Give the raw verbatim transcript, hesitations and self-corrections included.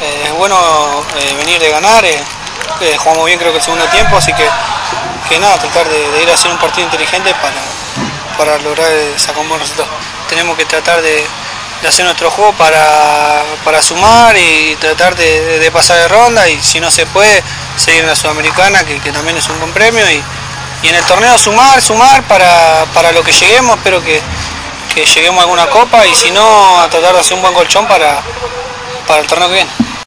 eh, es bueno eh, venir de ganar, eh, eh, jugamos bien creo que el segundo tiempo, así que, que nada, tratar de, de ir a hacer un partido inteligente para, para lograr sacar un buen resultado. Tenemos que tratar de, de hacer nuestro juego para, para sumar y tratar de, de pasar de ronda, y si no se puede, seguir en la Sudamericana, que, que también es un buen premio, y, y en el torneo sumar, sumar para, para lo que lleguemos. Espero que, que lleguemos a alguna copa, y si no, a tratar de hacer un buen colchón para, para el torneo que viene.